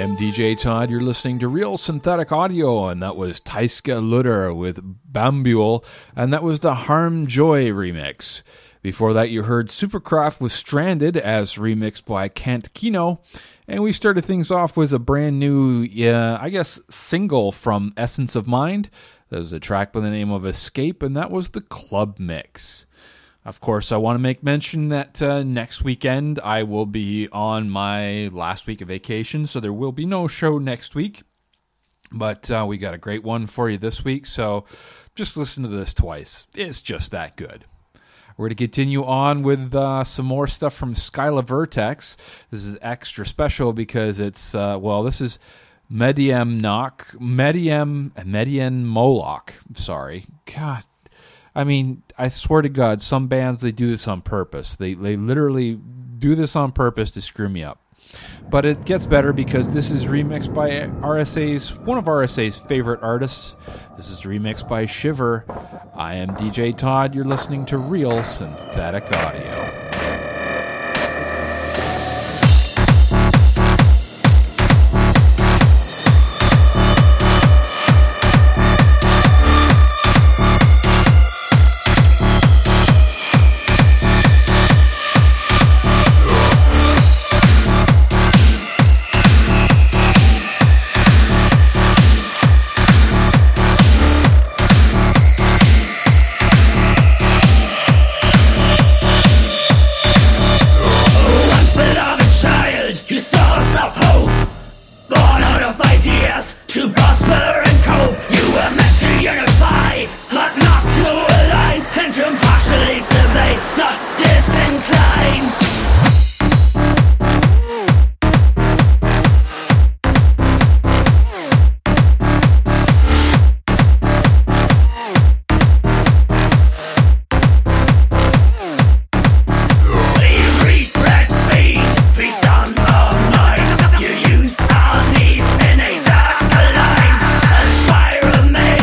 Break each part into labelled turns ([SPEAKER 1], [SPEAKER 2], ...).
[SPEAKER 1] am DJ Todd. You're listening to Real Synthetic Audio, and that was Taiska Lutter with Bambule, and that was the Harm Joy remix. Before that, you heard Supercraft with Stranded as remixed by Kent Kino, and we started things off with a brand new, single from Essence of Mind. There's a track by the name of Escape, and that was the Club Mix. Of course, I want to make mention that next weekend I will be on my last week of vacation, so there will be no show next week. But we got a great one for you this week, so just listen to this twice. It's just that good. We're going to continue on with some more stuff from Skyla Vertex. This is extra special because it's, this is Median Moloch. Sorry. God. I mean, I swear to God, some bands, they do this on purpose. They literally do this on purpose to screw me up. But it gets better because this is remixed by one of RSA's favorite artists. This is remixed by Shiver. I am DJ Todd. You're listening to Real Synthetic Audio.
[SPEAKER 2] Spiral Man.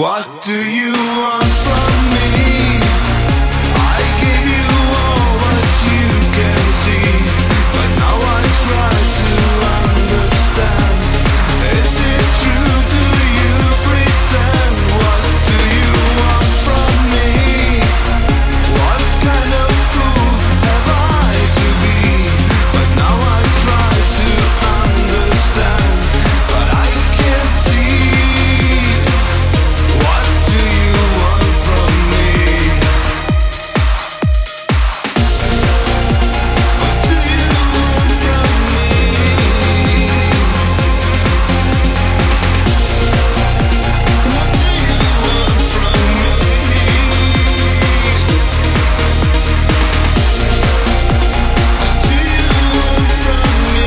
[SPEAKER 2] What do you want from me? I gave you all what you can see, but now I try to understand. Is it true? Do you pretend? What do you want from me? What kind of fool have I to be? But now I try to understand, but I can't see. What do you want from me? What do you want from me? What do you want from me? What do you want from me?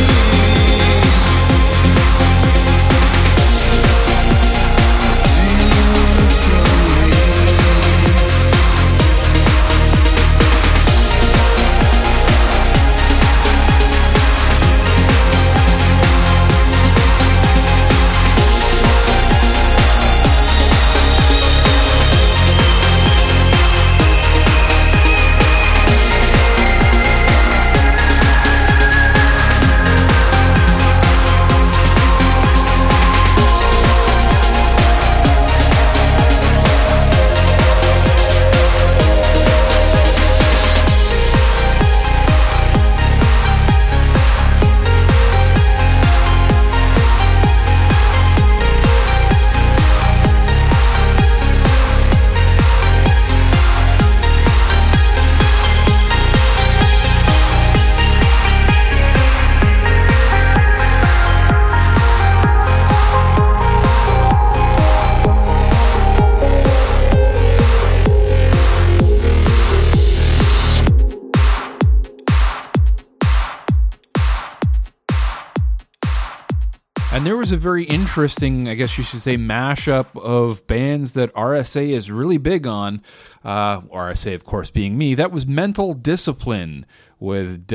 [SPEAKER 1] And there was a very interesting, I guess you should say, mashup of bands that RSA is really big on. RSA, of course, being me. That was Mental Discipline with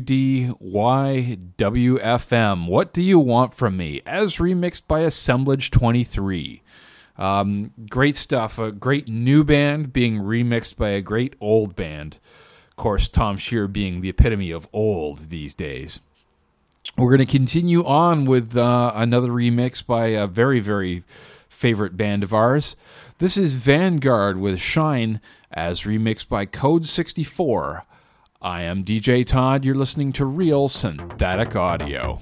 [SPEAKER 1] WDYWFM. What Do You Want From Me? As remixed by Assemblage 23. Great stuff. A great new band being remixed by a great old band. Of course, Tom Shear being the epitome of old these days. We're going to continue on with another remix by a very, very favorite band of ours. This is Vanguard with Shine, as remixed by Code 64. I am DJ Todd. You're listening to Real Synthetic Audio.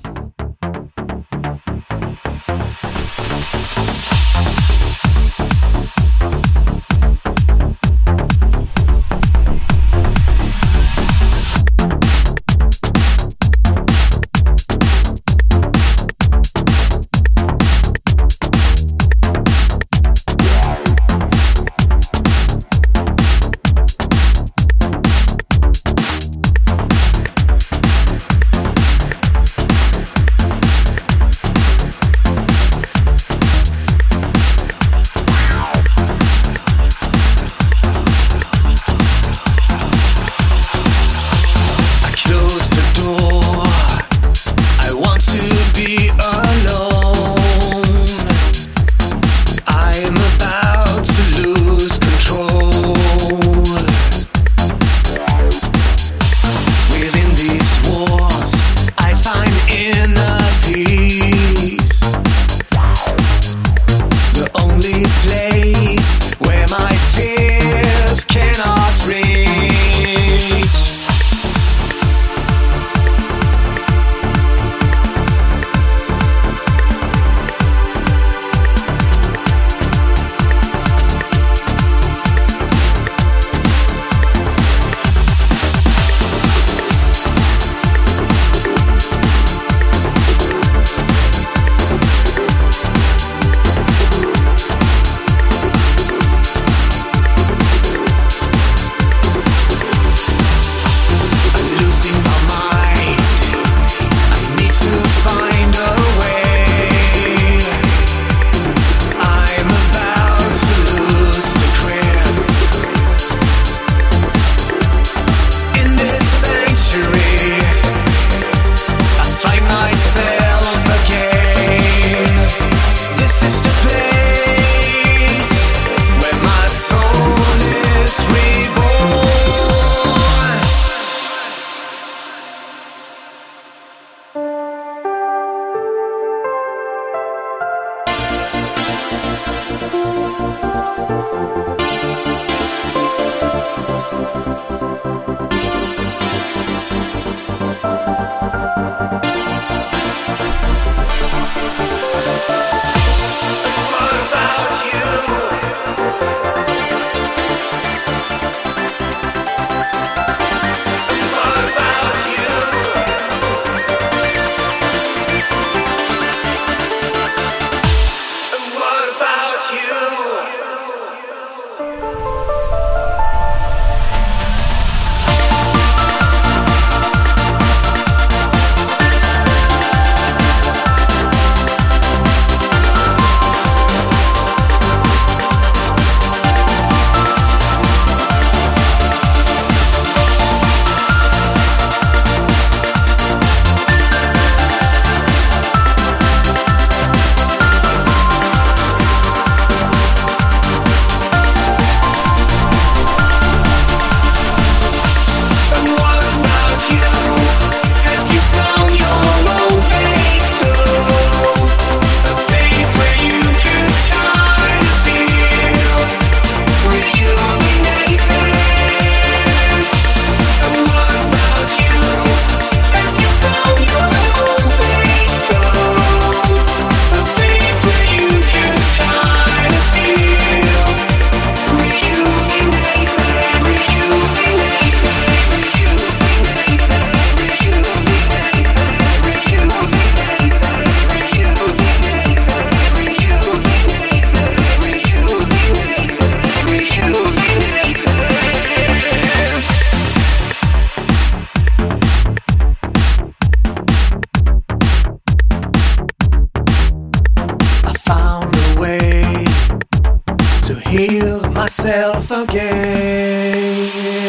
[SPEAKER 3] myself again.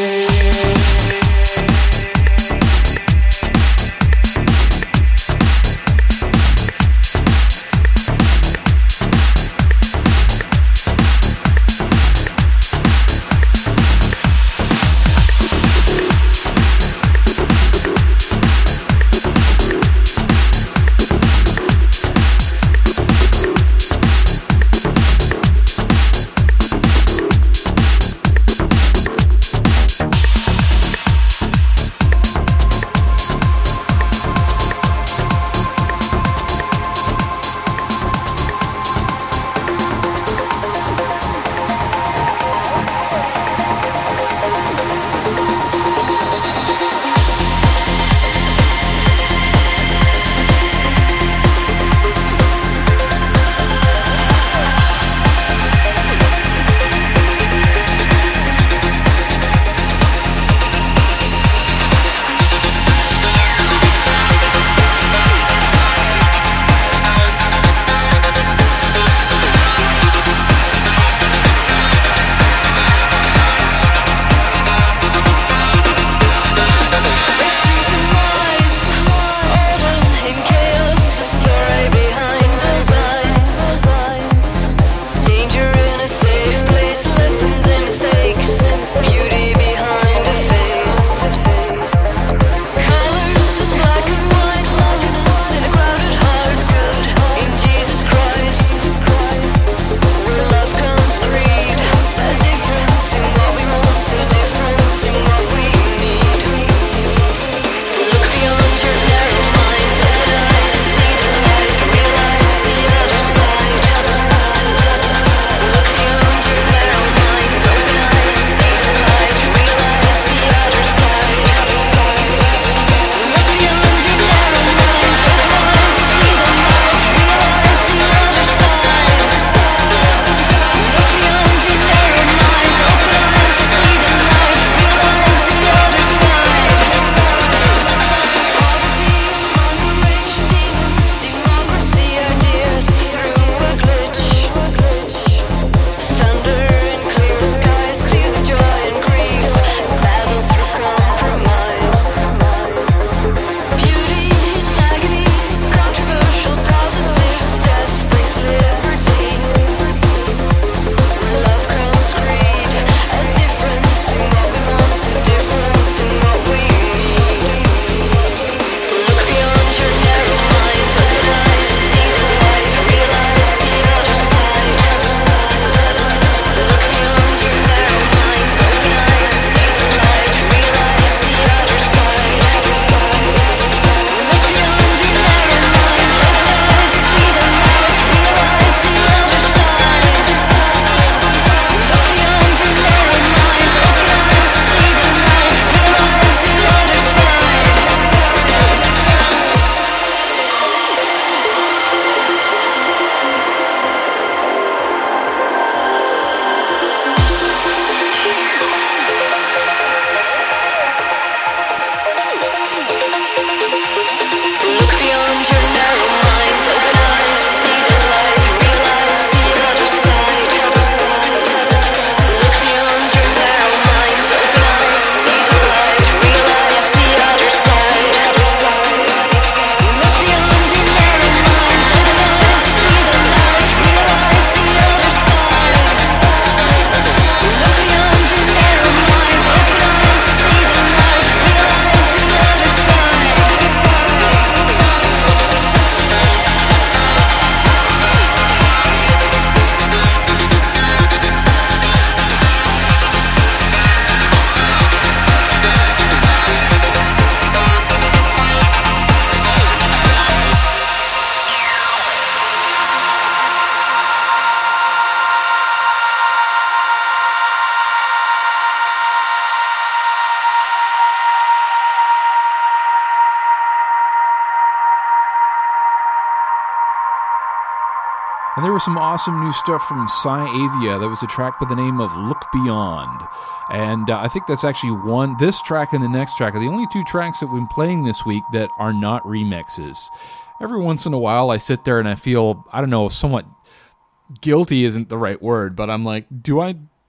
[SPEAKER 1] And there was some awesome new stuff from Cy Avia. That was a track by the name of Look Beyond. And I think that's actually this track and the next track are the only two tracks that we've been playing this week that are not remixes. Every once in a while I sit there and I feel, I don't know, somewhat guilty isn't the right word, but I'm like, do I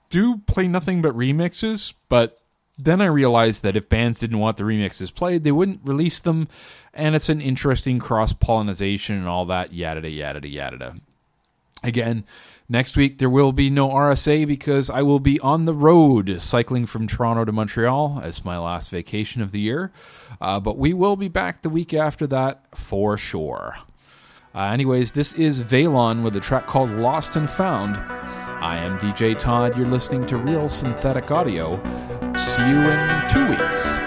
[SPEAKER 1] do play nothing but remixes, but then I realized that if bands didn't want the remixes played, they wouldn't release them, and it's an interesting cross-pollination and all that, yada, yada, yada. Again, next week there will be no RSA because I will be on the road cycling from Toronto to Montreal as my last vacation of the year, but we will be back the week after that for sure. Anyways, this is Valon with a track called Lost and Found. I am DJ Todd. You're listening to Real Synthetic Audio. See you in 2 weeks.